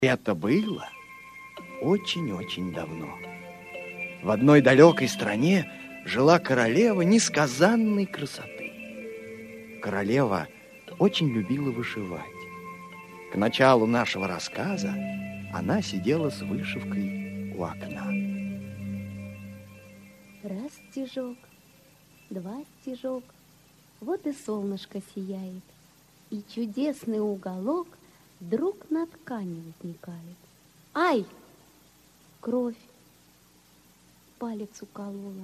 Это было очень-очень давно. В одной далекой стране жила королева несказанной красоты. Королева очень любила вышивать. К началу нашего рассказа она сидела с вышивкой у окна. Раз стежок, два стежок, вот и солнышко сияет, и чудесный уголок вдруг на ткани возникает. Ай! Кровь! Палец уколола.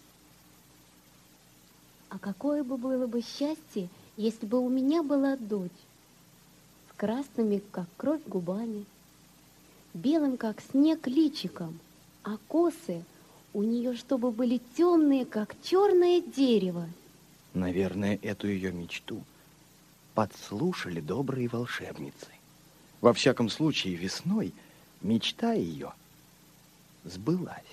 А какое бы было бы счастье, если бы у меня была дочь с красными, как кровь, губами, белым, как снег, личиком, а косы у нее чтобы были темные, как черное дерево. Наверное, эту ее мечту подслушали добрые волшебницы. Во всяком случае, весной мечта ее сбылась.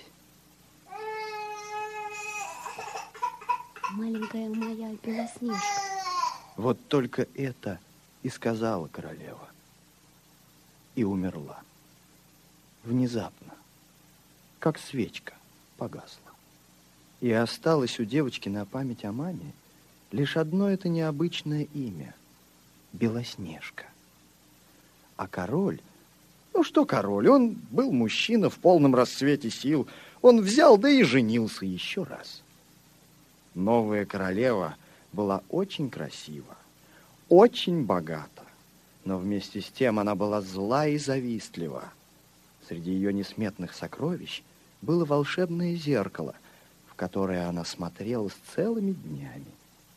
Маленькая моя Белоснежка. Вот только это и сказала королева. И умерла. Внезапно, как свечка, погасла. И осталось у девочки на память о маме лишь одно это необычное имя — Белоснежка. А король, ну что король, он был мужчина в полном расцвете сил. Он взял, да и женился еще раз. Новая королева была очень красива, очень богата, но вместе с тем она была зла и завистлива. Среди ее несметных сокровищ было волшебное зеркало, в которое она смотрела с целыми днями.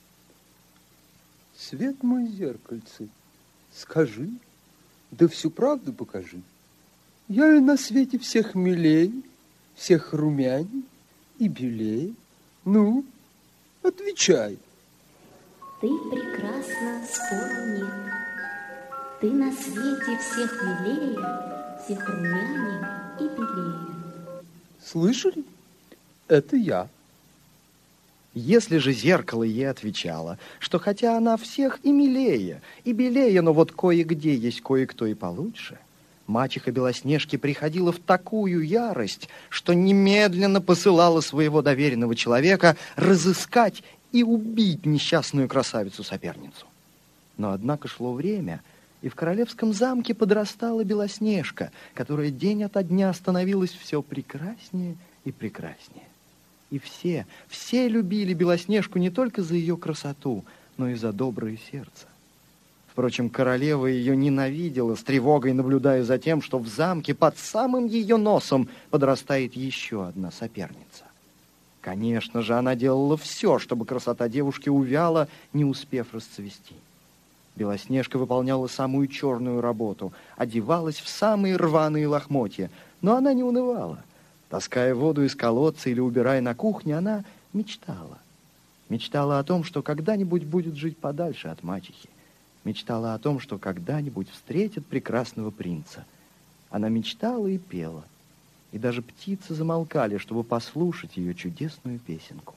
Свет мой, зеркальце, скажи, да всю правду покажи. Я ли на свете всех милее, всех румяней и белее? Ну, отвечай. Ты прекрасна, спору нет. Ты на свете всех милее, всех румяней и белее. Слышали? Это я. Если же зеркало ей отвечало, что хотя она всех и милее, и белее, но вот кое-где есть кое-кто и получше, мачеха Белоснежки приходила в такую ярость, что немедленно посылала своего доверенного человека разыскать и убить несчастную красавицу-соперницу. Но однако шло время, и в королевском замке подрастала Белоснежка, которая день ото дня становилась все прекраснее и прекраснее. И все любили Белоснежку не только за ее красоту, но и за доброе сердце. Впрочем, королева ее ненавидела, с тревогой наблюдая за тем, что в замке под самым ее носом подрастает еще одна соперница. Конечно же, она делала все, чтобы красота девушки увяла, не успев расцвести. Белоснежка выполняла самую черную работу, одевалась в самые рваные лохмотья, но она не унывала. Таская воду из колодца или убирая на кухне, она мечтала. Мечтала о том, что когда-нибудь будет жить подальше от мачехи. Мечтала о том, что когда-нибудь встретит прекрасного принца. Она мечтала и пела. И даже птицы замолкали, чтобы послушать ее чудесную песенку.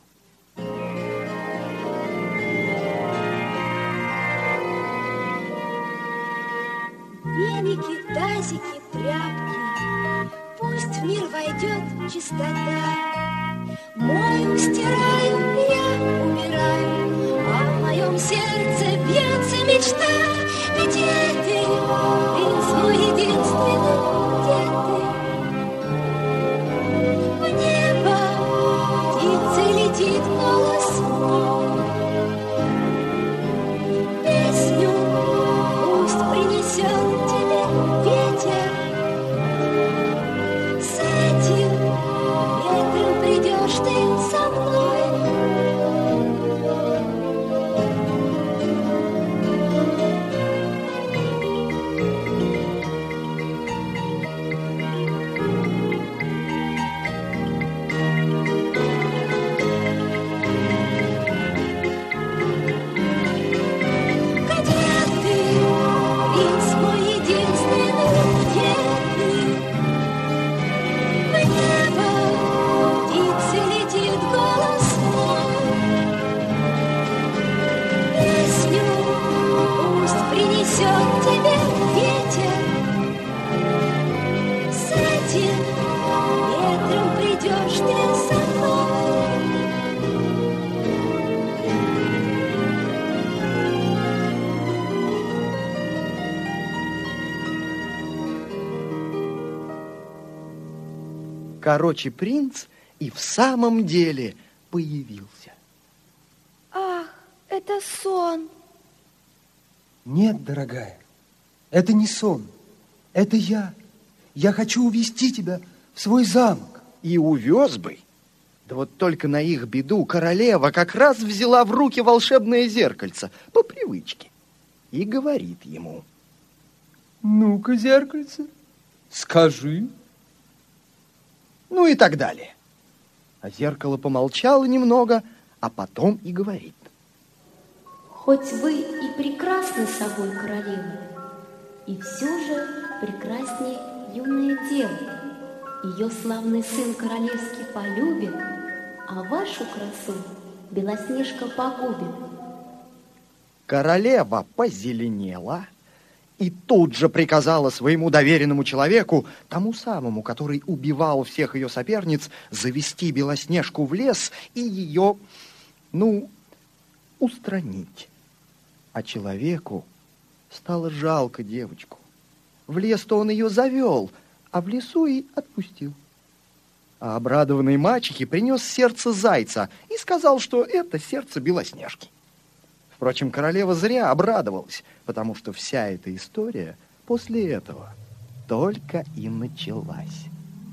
Веники, тазики, тряпки, пусть в мир войдет чистота. Мою, стираю, я умираю, а в моем сердце бьется мечта. Где ты, принц мой единственный, где ты? В небо птицей летит голос мой. Песню пусть принесет тебе ветер. С этим ветром придешь ты со мной. Короче, принц и в самом деле появился. Ах, это сон. Нет, дорогая, это не сон. Это я. Я хочу увести тебя в свой замок. И увез бы. Да вот только на их беду королева как раз взяла в руки волшебное зеркальце по привычке и говорит ему: Ну-ка, зеркальце, скажи. Ну и так далее. А зеркало помолчало немного, а потом и говорит: Хоть вы и прекрасны собой, королева, и все же прекраснее юная дева. Ее славный сын королевский полюбит, а вашу красу Белоснежка погубит. Королева позеленела и тут же приказала своему доверенному человеку, тому самому, который убивал всех ее соперниц, завести Белоснежку в лес и ее, устранить. А человеку стало жалко девочку. В лес-то он ее завел, а в лесу и отпустил. А обрадованный мачехе принес сердце зайца и сказал, что это сердце Белоснежки. Впрочем, королева зря обрадовалась, потому что вся эта история после этого только и началась.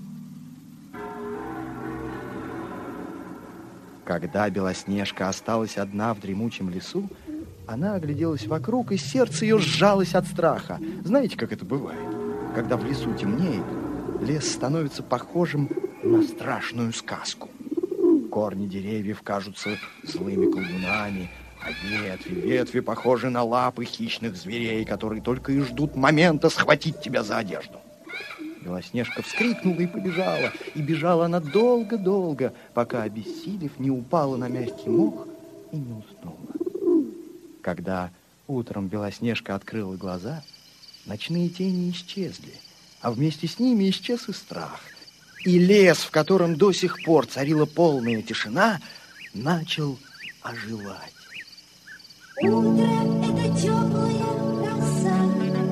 Когда Белоснежка осталась одна в дремучем лесу, она огляделась вокруг, и сердце ее сжалось от страха. Знаете, как это бывает? Когда в лесу темнеет, лес становится похожим на страшную сказку. Корни деревьев кажутся злыми колдунами, а ветви похожи на лапы хищных зверей, которые только и ждут момента схватить тебя за одежду. Белоснежка вскрикнула и побежала. И бежала она долго-долго, пока, обессилев, не упала на мягкий мох и не уснула. Когда утром Белоснежка открыла глаза, ночные тени исчезли, а вместе с ними исчез и страх. И лес, в котором до сих пор царила полная тишина, начал оживать. Утро — это теплая роса,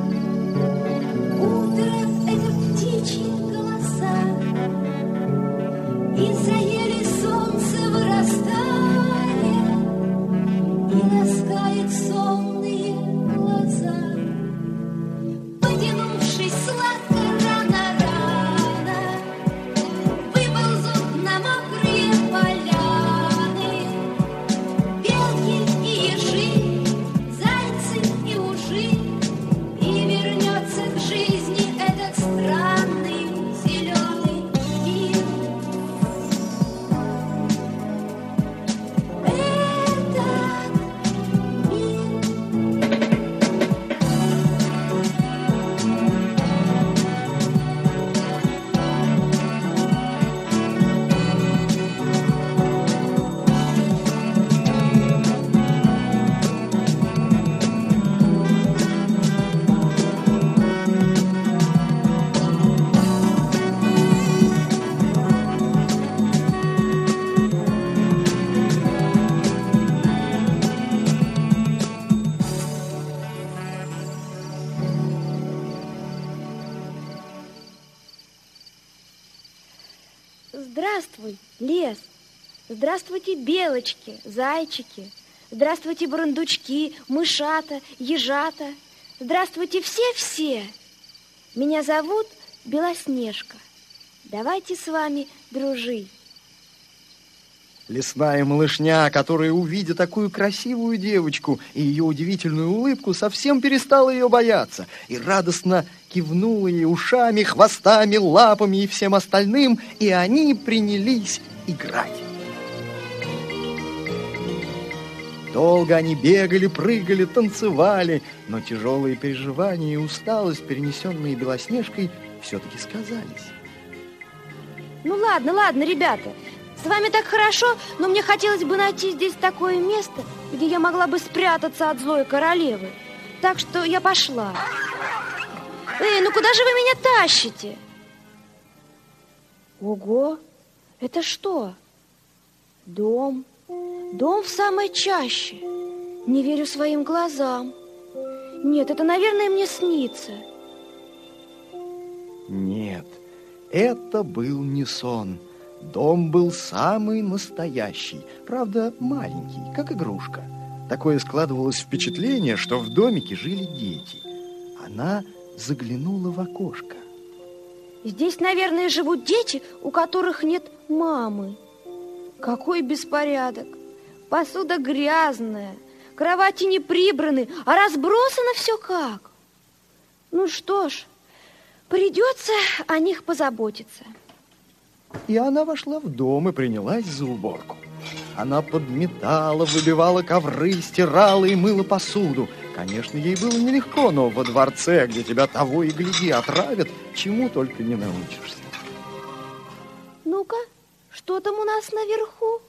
утро — это птичьи голоса, и заели солнце вырастает, и ласкает сонные глаза. Потянувшись сладко рано-рано, выползут на мокрые поляны белки и ежи, зайцы и ужи, и вернется к жизни этот странный зеленый мир. Здравствуй, лес. Здравствуйте, белочки, зайчики. Здравствуйте, бурундучки, мышата, ежата. Здравствуйте все-все. Меня зовут Белоснежка. Давайте с вами дружить. Лесная малышня, которая, увидя такую красивую девочку и ее удивительную улыбку, совсем перестала ее бояться и радостно кивнула ей ушами, хвостами, лапами и всем остальным, и они принялись играть. Долго они бегали, прыгали, танцевали, но тяжелые переживания и усталость, перенесенные Белоснежкой, все-таки сказались. Ну ладно, ребята. С вами так хорошо, но мне хотелось бы найти здесь такое место, где я могла бы спрятаться от злой королевы. Так что я пошла. Эй, ну куда же вы меня тащите? Ого, это что? Дом. Дом в самой чаще. Не верю своим глазам. Нет, это, наверное, мне снится. Нет, Это был не сон. Дом был самый настоящий, правда, маленький, как игрушка. Такое складывалось впечатление, что в домике жили дети. Она заглянула в окошко. Здесь, наверное, живут дети, у которых нет мамы. Какой беспорядок! Посуда грязная, кровати не прибраны, а разбросано все как. Ну что ж, придется о них позаботиться. И она вошла в дом и принялась за уборку. Она подметала, выбивала ковры, стирала и мыла посуду. Конечно, ей было нелегко, но во дворце, где тебя того и гляди отравят, чему только не научишься. Ну-ка, что там у нас наверху?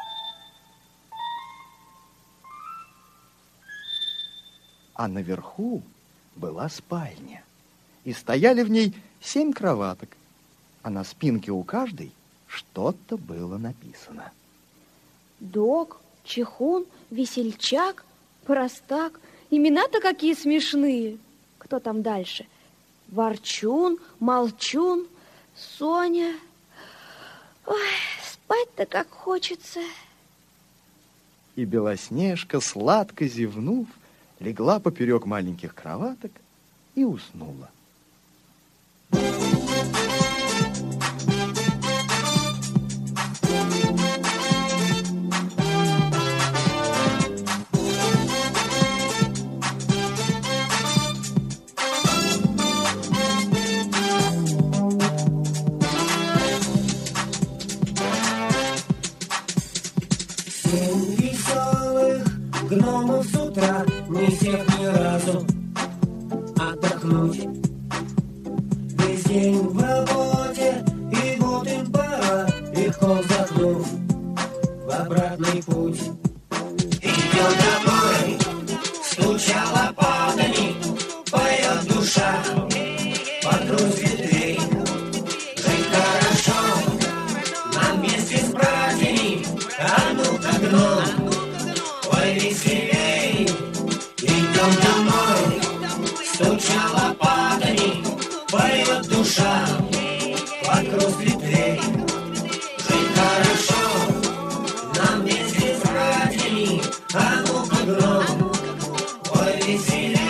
А наверху была спальня. И стояли в ней 7 кроваток. А на спинке у каждой что-то было написано. Док, Чехун, Весельчак, Простак. Имена-то какие смешные. Кто там дальше? Ворчун, Молчун, Соня. Ой, спать-то как хочется. И Белоснежка, сладко зевнув, легла поперек маленьких кроваток и уснула. Гномов с утра, не сев ни разу отдохнуть. Весь день в работе, и вот им пора, легко вздохнув, в обратный путь. Идем домой, стуча лопатами, поет душа, вокруг ветвей. Жить хорошо, нам вместе с братьями, а ну-ка, гном, повеселей. Идем домой, стуча лопатами, поет душа, вокруг ветвей. Жить хорошо, нам вместе с братьями, а ну-ка, гном, повеселей.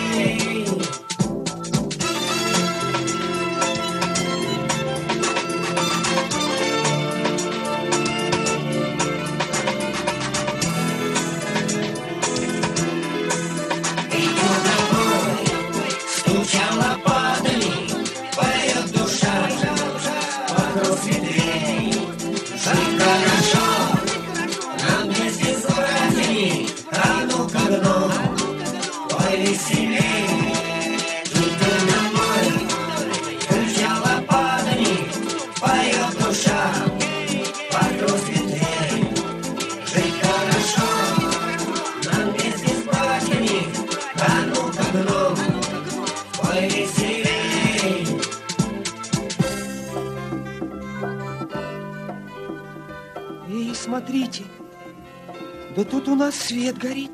Эй, смотрите, да тут у нас свет горит.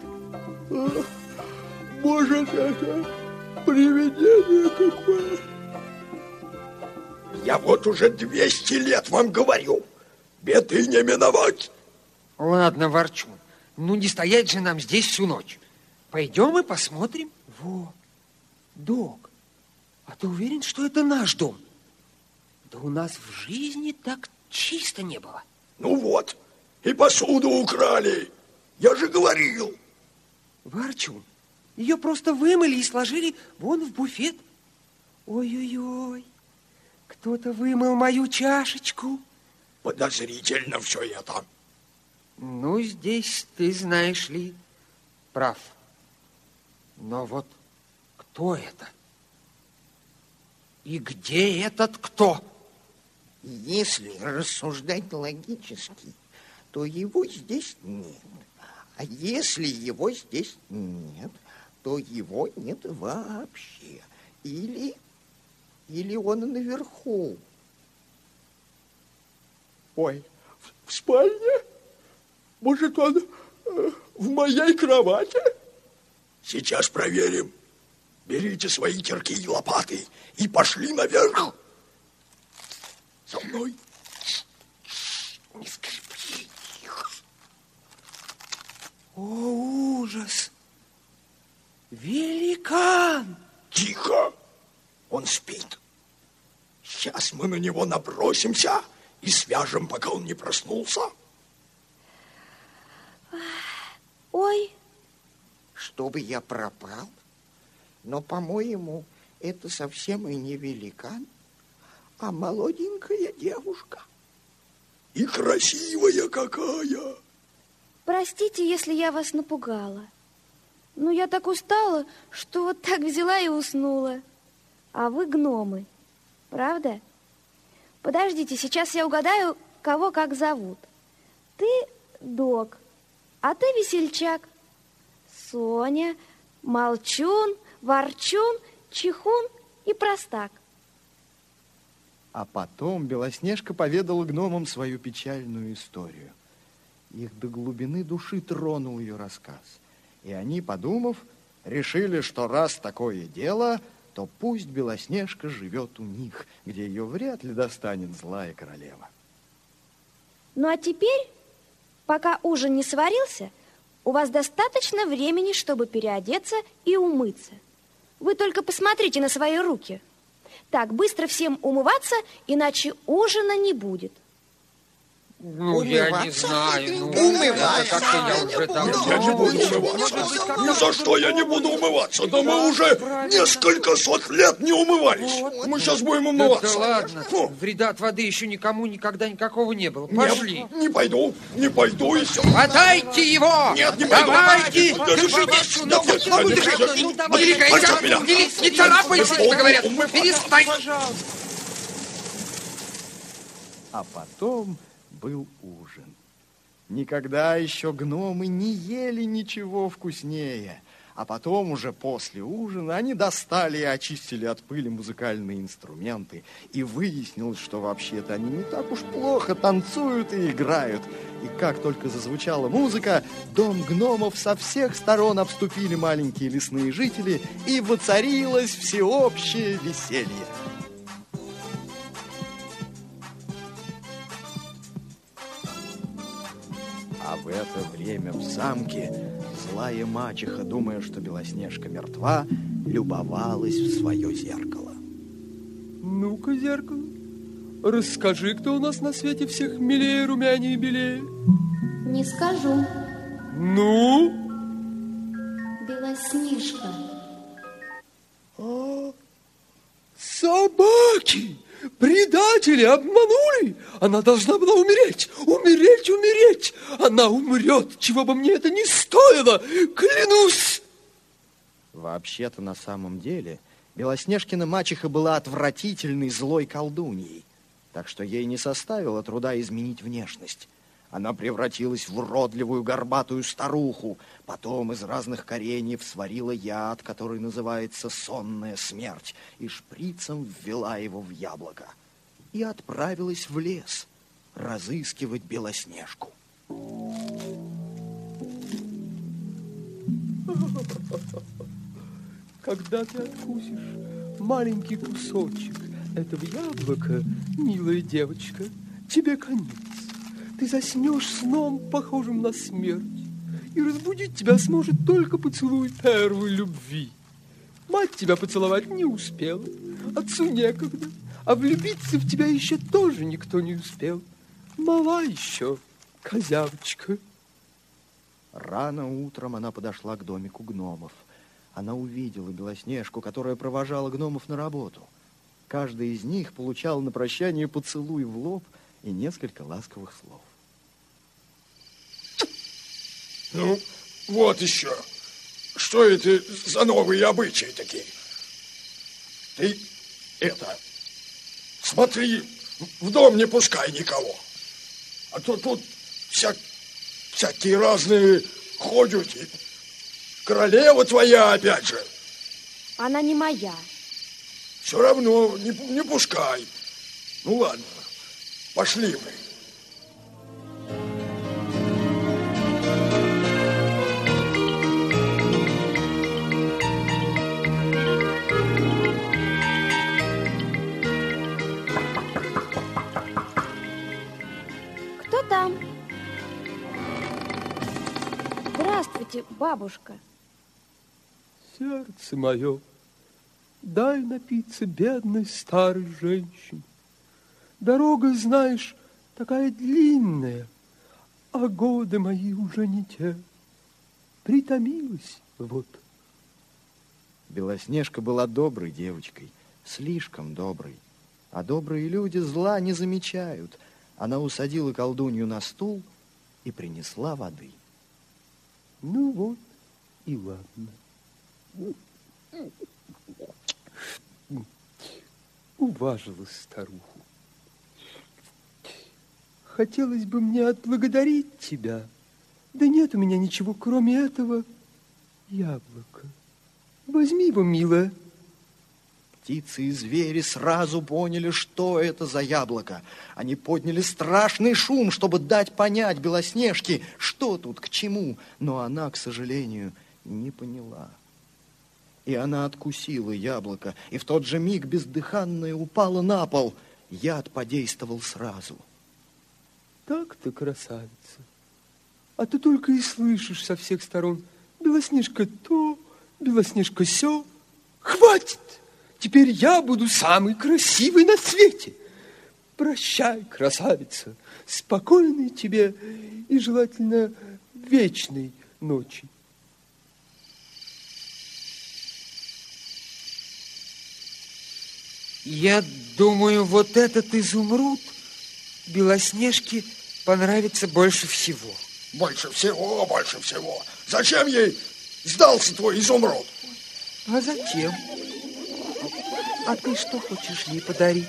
Может, это привидение какое? Я вот уже 200 лет вам говорю, беды не миновать. Ладно, Ворчун, ну не стоять же нам здесь всю ночь. Пойдем и посмотрим. Во, док, а ты уверен, что это наш дом? Да у нас в жизни так чисто не было. Ну вот, и посуду украли. Я же говорил. Ворчун, ее просто вымыли и сложили вон в буфет. Ой-ой-ой, кто-то вымыл мою чашечку. Подозрительно все это. Ну, здесь ты, знаешь ли, прав. Но вот кто это? И где этот кто? Если рассуждать логически, то его здесь нет. А если его здесь нет, то его нет вообще. Или он наверху. Ой, в спальне? Может, он в моей кровати? Сейчас проверим. Берите свои кирки и лопаты и пошли наверх. со мной. Не скрипи. Тихо. О, ужас! Великан! Тихо. Он спит. Сейчас мы на него набросимся и свяжем, пока он не проснулся. Ой, Чтобы я пропал? Но, по-моему, это совсем и не великан, а молоденькая девушка. И красивая какая. простите, если я вас напугала. Но я так устала, что вот так взяла и уснула. А вы гномы, правда? Подождите, сейчас я угадаю, кого как зовут. Ты Дог, а ты Весельчак. Соня, Молчун, Ворчун, Чихун и Простак. А потом Белоснежка поведала гномам свою печальную историю. Их до глубины души тронул ее рассказ. И они, подумав, решили, что раз такое дело, то пусть Белоснежка живет у них, где ее вряд ли достанет злая королева. Ну а теперь, пока ужин не сварился, у вас достаточно времени, чтобы переодеться и умыться. Вы только посмотрите на свои руки. Так, быстро всем умываться, иначе ужина не будет. Ну, я не знаю. Ну, Умываться. как-то я уже давно... Я не буду умываться. Ни за что я не буду умываться. Да мы уже несколько сот лет не умывались. Мы сейчас будем умываться. Да ладно, Фу. вреда от воды еще никому никогда никакого не было. Пошли. Не пойду и все. Хватайте его! Нет, не пойду. Давайте! Держитесь. Не царапайся, что говорят. Перестань. А потом был ужин. Никогда еще гномы не ели ничего вкуснее. А потом уже после ужина они достали и очистили от пыли музыкальные инструменты. И выяснилось, что вообще-то они не так уж плохо танцуют и играют. И как только зазвучала музыка, дом гномов со всех сторон обступили маленькие лесные жители, и воцарилось всеобщее веселье. А в это время в замке злая мачеха, думая, что Белоснежка мертва, любовалась в свое зеркало. Ну-ка, зеркало, расскажи, кто у нас на свете всех милее, румянее и белее. Не скажу. Ну? Белоснежка. Собаки! Предатели обманули! Она должна была умереть! Умереть! Она умрет, чего бы мне это ни стоило! Клянусь! Вообще-то, на самом деле, Белоснежкина мачеха была отвратительной злой колдуньей, так что ей не составило труда изменить внешность. Она превратилась в уродливую горбатую старуху, потом из разных кореньев сварила яд, который называется сонная смерть, и шприцем ввела его в яблоко. И отправилась в лес разыскивать Белоснежку. Когда ты откусишь маленький кусочек этого яблока, милая девочка, тебе конец. Ты заснешь сном, похожим на смерть, и разбудить тебя сможет только поцелуй первой любви. Мать тебя поцеловать не успела, отцу некогда, а влюбиться в тебя еще тоже никто не успел. Мала еще, козявочка. Рано утром она подошла к домику гномов. Она увидела Белоснежку, которая провожала гномов на работу. Каждый из них получал на прощание поцелуй в лоб и несколько ласковых слов. Ну, вот еще. Что это за новые обычаи такие? Ты смотри, в дом не пускай никого. А то тут всякие разные ходят. И королева твоя опять же. Она не моя. Все равно не пускай. Ну ладно, пошли мы. Позвольте, бабушка. Сердце мое, дай напиться бедной старой женщине. Дорога, знаешь, такая длинная, а годы мои уже не те. Притомилась вот. Белоснежка была доброй девочкой, слишком доброй. А добрые люди зла не замечают. Она усадила колдунью на стул и принесла воды. Ну вот и ладно. Уважила старуху. Хотелось бы мне отблагодарить тебя. Да нет у меня ничего, кроме этого яблока. Возьми его, милая. Птицы и звери сразу поняли, что это за яблоко. Они подняли страшный шум, чтобы дать понять Белоснежке, что тут к чему. Но она, к сожалению, не поняла. И она откусила яблоко, и в тот же миг бездыханное упало на пол. Яд подействовал сразу. Так-то, красавица. А ты только и слышишь со всех сторон: Белоснежка то, Белоснежка сё. Хватит! Теперь я буду самый красивый на свете. Прощай, красавица. Спокойной тебе и, желательно, вечной ночи. Я думаю, вот этот изумруд Белоснежке понравится больше всего. Больше всего, больше всего. Зачем ей сдался твой изумруд? А зачем? А ты что хочешь ей подарить?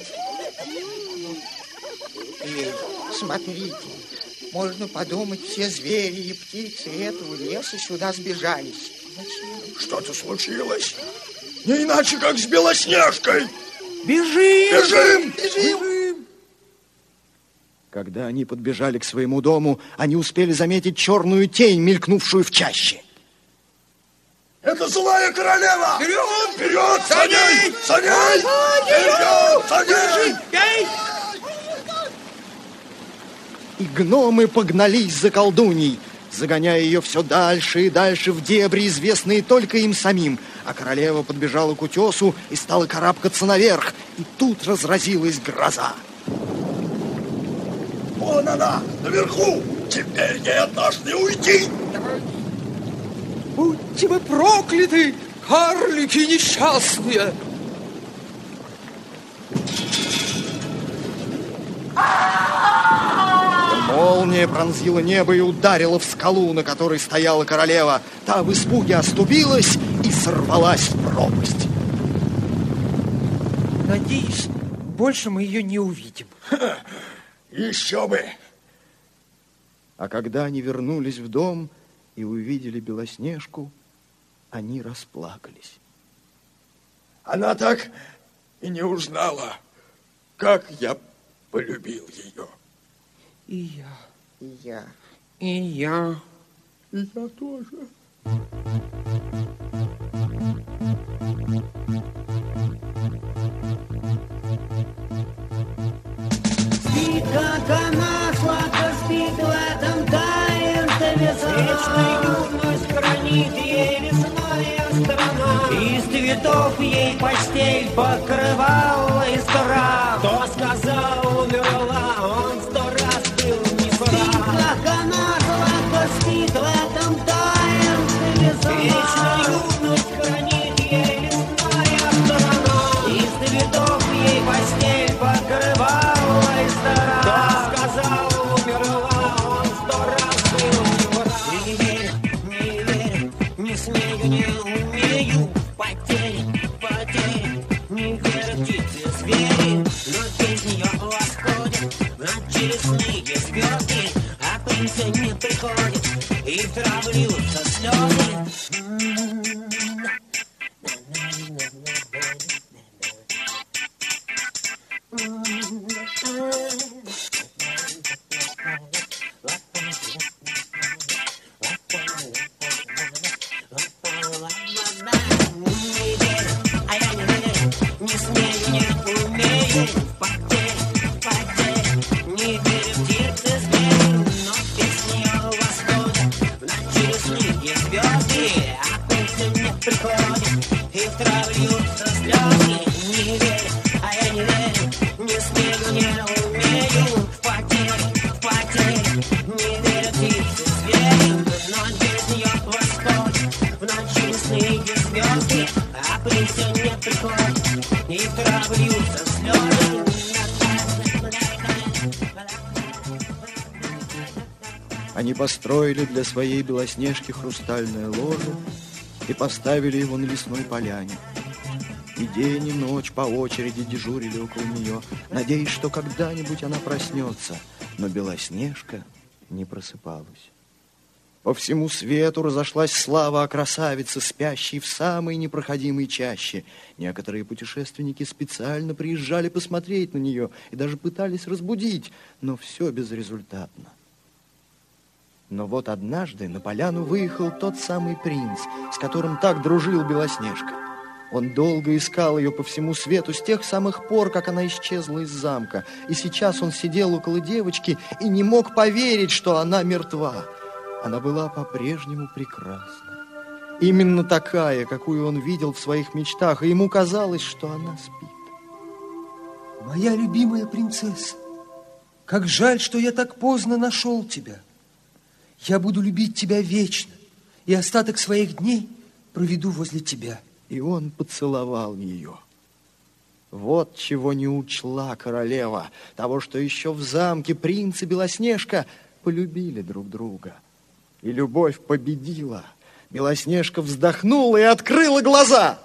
Смотрите, можно подумать, все звери и птицы этого леса сюда сбежались. Зачем? Что-то случилось? Не иначе, как с Белоснежкой. Бежим! Бежим! Бежим! Когда они подбежали к своему дому, они успели заметить черную тень, мелькнувшую в чаще. Это злая королева! Вперед! Вперед! За ней! За ней! Вперед! За ней! И гномы погнались за колдуньей, загоняя ее все дальше и дальше в дебри, известные только им самим. А королева подбежала к утесу и стала карабкаться наверх. И тут разразилась гроза. Вон она, наверху! Теперь ей от нас не уйти! Будьте вы прокляты, карлики несчастные! Молния пронзила небо и ударила в скалу, на которой стояла королева. Та в испуге оступилась и сорвалась в пропасть. Надеюсь, больше мы ее не увидим. Еще бы! А когда они вернулись в дом и увидели Белоснежку, они расплакались. Она так и не узнала, как я полюбил ее. И я. И я. И я. И я тоже. Спит, как она, сладко спит в этом таинстве сон. Вечную юность хранит ей лесная страна. Из цветов ей постель покрывала из трав. Кто сказал, умерла, он 100 раз был не прав. Спит, как она, сладко спит в этом таинстве сон. Вечную юность хранит ей лесная страна. Из цветов ей постель покрывала из трав. Кто сказал, умерла, он 100 раз был не прав. Не верю, не верю, не смею, не умею. Потери, не верю птицы, звери. Но без нее восходят ночесные звезды. А принцы не приходят, и в траву льются слезы. Звезды. не умею потеть, не верят птицы, звери, но без нее восходит в ночи сны и звезды, а принц все не приходит, и в траву льются слезы. Они построили для своей Белоснежки хрустальное ложе и поставили его на лесной поляне. И день, и ночь по очереди дежурили около нее, надеясь, что когда-нибудь она проснется. Но Белоснежка не просыпалась. По всему свету разошлась слава о красавице, спящей в самой непроходимой чаще. Некоторые путешественники специально приезжали посмотреть на нее и даже пытались разбудить, но все безрезультатно. Но вот однажды на поляну выехал тот самый принц, с которым так дружил Белоснежка. Он долго искал ее по всему свету с тех самых пор, как она исчезла из замка. И сейчас он сидел около девочки и не мог поверить, что она мертва. Она была по-прежнему прекрасна. Именно такая, какую он видел в своих мечтах, и ему казалось, что она спит. Моя любимая принцесса, как жаль, что я так поздно нашел тебя. Я буду любить тебя вечно, и остаток своих дней проведу возле тебя. И он поцеловал ее. Вот чего не учла королева, того, что еще в замке принц и Белоснежка полюбили друг друга. И любовь победила. Белоснежка вздохнула и открыла глаза.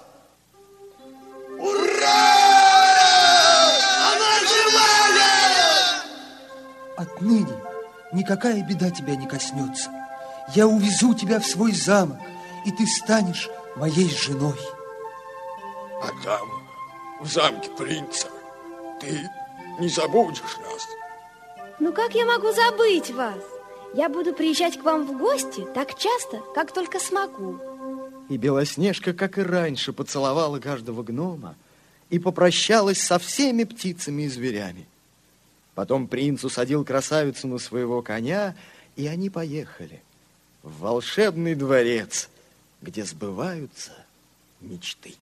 Ура! Она живая! Отныне никакая беда тебя не коснется. Я увезу тебя в свой замок, и ты станешь моей женой. А там, в замке принца, ты не забудешь нас. Ну как я могу забыть вас? Я буду приезжать к вам в гости так часто, как только смогу. И Белоснежка, как и раньше, поцеловала каждого гнома и попрощалась со всеми птицами и зверями. Потом принц усадил красавицу на своего коня, и они поехали в волшебный дворец, где сбываются мечты.